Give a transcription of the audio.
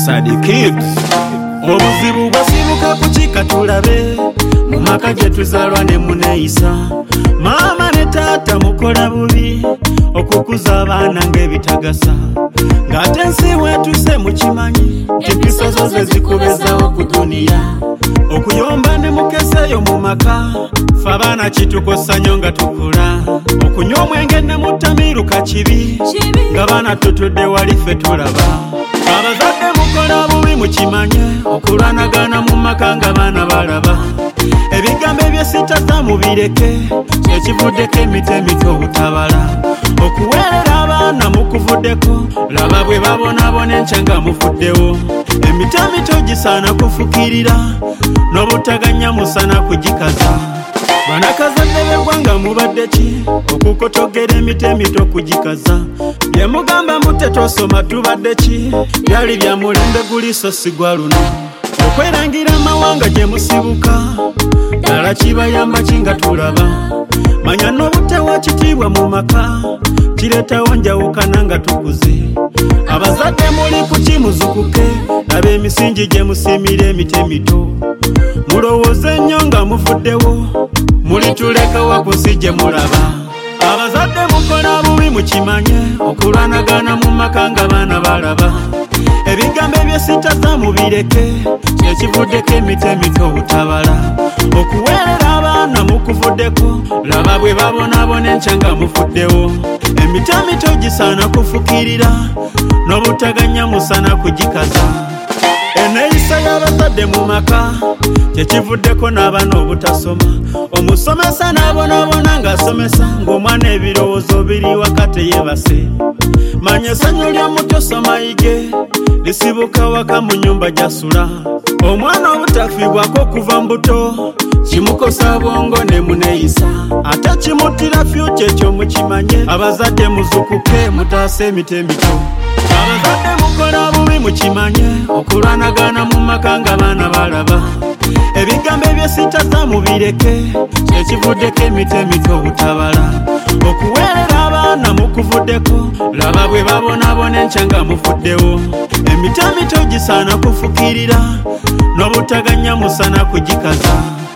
Sadi Kids. Obuzibu bwasibuka kuchika tulabe mu maka gye tuzalwa ne muneeyisa. Maama ne taata mukola bubi okukuza abaana ng'ebitagasa, ng'ate ensi weetuse mukimanyi nti empisa zo ze zikubezawo ku duniya. Okuyomba ne mukeseeyo mu maka ffe abaana kitukosa nnyo nga tukula. Okunywa omwenge ne mutamiruka kibi ng'abaana tutudde wali ffe tulaba. Abazadde mukola bubi mukimanye okulwanagana mu maka ng'abaana balaba. Ebigambo ebyesitaza mubireke ekivuddeko emito obutabala. Okuweerera abaana mukuvuddeko laba bwe babonaabona enkya nga mufuddewo. Emito gisaana kufukirira n'obutaganya musana kugikaza. Banakazadde b'eggwanga mubadde ki okukotogera emito kugikaza? Bye mugamba mutte tosoma tubadde ki? Byali bya mulembe guli so si gwa luno. Okwerangira amawanga gye musibuka ddala kibayamba ki nga tulaba? Manya n'obutewa kitiibwa mu maka kireetawo njawukana nga tukuze. Abazadde muli ku kimuzukuke laba emisingi gye musimira emito. Mulowooze nnyo nga muvuddewo mulituleka wakusi gye mulaba. Abazadde mukola bubi mukimanye okulwanagana mu maka ng'abaana balaba. Ebigambo ebyesitaza mubireke ekivuddeko emito obutabala. Okuweerera abaana mukuvuddeko laba bwe babonaabona enkya nga mufuddewo. Emito gisaana kufukirira n'obutaganya musana kugikaza. Eneeyisa y'abazadde mu maka kyekivuddeko n'abaana obutasoma. Omusomesa n'abonaabona ng'asomesa ng'omwana ebirowoozo biri wakati yeebase. Manya essanyu ly'omuto soma yige lisibuka waka mu nnyumba gy'asula. Omwana obutafiibwako okuva mbuto kimukosa bwongo ne muneeyisa, ate kimuttira fyuca ekyo mukimanye. Abazadde muzukuke mutaase emito. Abazadde mukola bubi mukimanye okulwanagana mu maka ng'abaana balaba. Ebigambo ebyesitaza mubireke ekivuddeko emito obutabala. Okuweerera abaana mukuvuddeko laba bwe babonaabona enkya nga mufuddewo. Emito gisaana kufukirira n'obutaganya musana kugikaza.